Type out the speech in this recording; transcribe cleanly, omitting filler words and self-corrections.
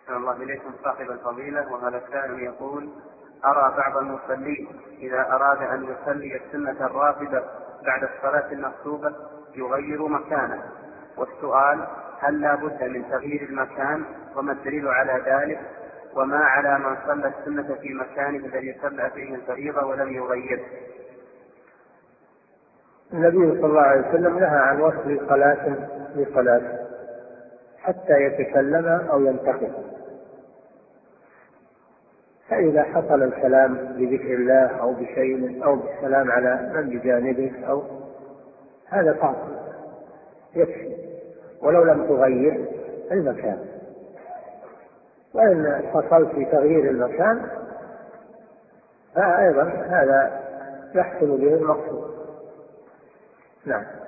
أحسن الله إليكم صاحب الفضيلة. وهذا السائل يقول: أرى بعض المصلين إذا أراد أن يصلي السنة الراتبة بعد الصلاة المكتوبة يغير مكانه، والسؤال: هل لا بد من تغيير المكان؟ وما الدليل على ذلك؟ وما على من صلى السنة في مكانه الذي صلى فيه الفريضة ولم يغير؟ النبي صلى الله عليه وسلم نهى عن وصل صلاة بصلاة حتى يتكلم أو ينتقل، فإذا حصل الكلام بذكر الله أو بشيء أو بالسلام على من بجانبه أو هذا فاصل يكفي ولو لم تغير المكان. وإن حصلت في تغيير المكان فأيضا هذا يحصل به المقصود. نعم.